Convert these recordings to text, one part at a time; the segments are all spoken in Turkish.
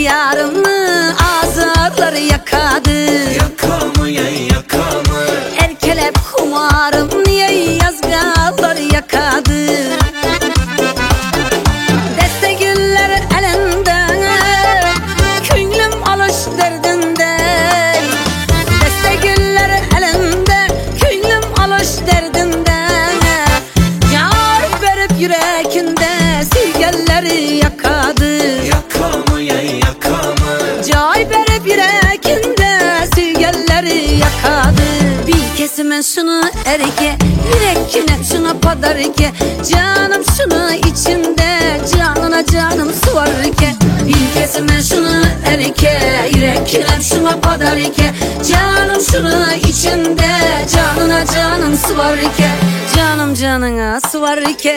yarımı azarları yakadı. Yakamı yakamı. Erkelep kumarım niye yazgaları yakadı. Deste güller elinde, künlüm alış derdinde. Deste güller elinde, künlüm alış derdinde. Yar verip yüreğinde silgelleri yakadı. Yakamı yakamı. Cay verip yüreğinde silgelleri yakadı. Bir kesime şunu erke, yürekine şuna padarke. Canım şunu içinde, canına canım suvarke. Bir kesime şunu erke, yürekine şuna padarke. Canım şunu içinde, canına canım suvarke. Canım canına suvarke.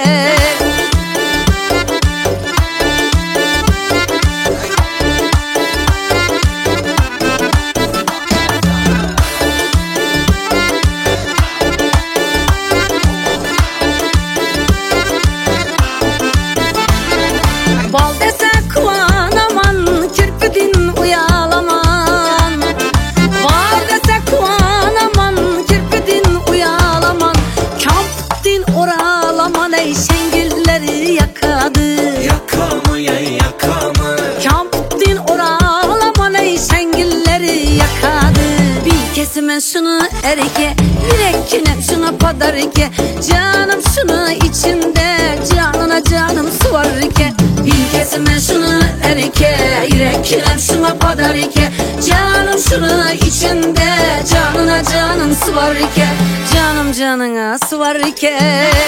Bal dese kuvanaman, kirpidin uyalaman. Var dese kuvanaman, kirpidin uyalaman. Kampdin oralaman, ey şengilleri yakadı. Yakamı yakamı. Kampdin oralaman, ey şengilleri yakadı. Bir kesime şunu erke, yürekine şuna padarke. Canım şunu içinde, canına canım suvarke. Bir kesime şunu erke, yürekine şuna padarke. Canım şunu içinde, canına canım suvarke. Canım canına suvarke.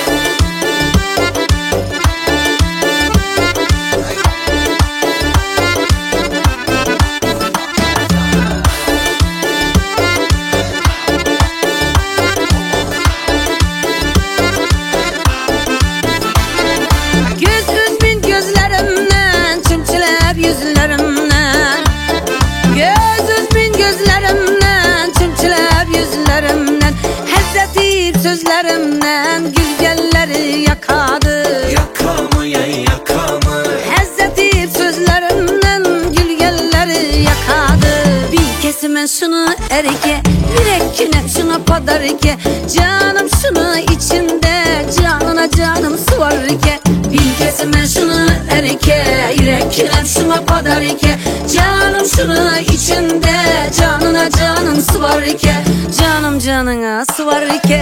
Yüzlerimden, göz bin gözlerimden, çimçilep yüzlerimden, hezzetip sözlerimden gülgelleri yakadı. Yakamı yakamı. Hezzetip sözlerimden gülgelleri yakadı. Bir kesime şunu erke, yürekine şuna padarke. Canım şunu içinde, canına canım suvarke. Bir kesime şunu erke, yürekine şuna padarke. Canım şunu içinde, canına canım suvarke. Canım canına suvarke.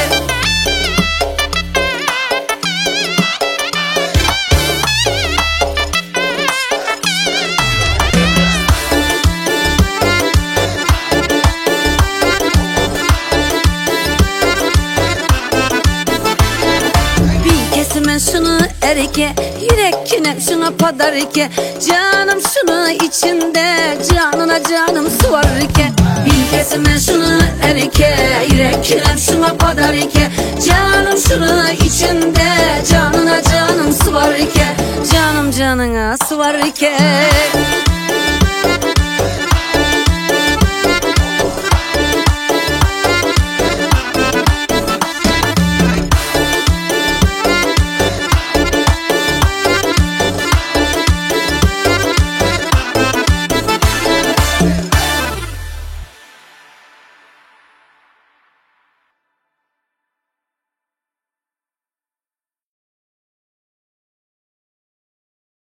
Şunu erke, yürekine şuna padarke. Canım şunu içinde, canına canım suvarke. Bir kesime şunu erke, yürekine şuna padarke. Canım şunu içinde, canına canım suvarke. Canım canına suvarke.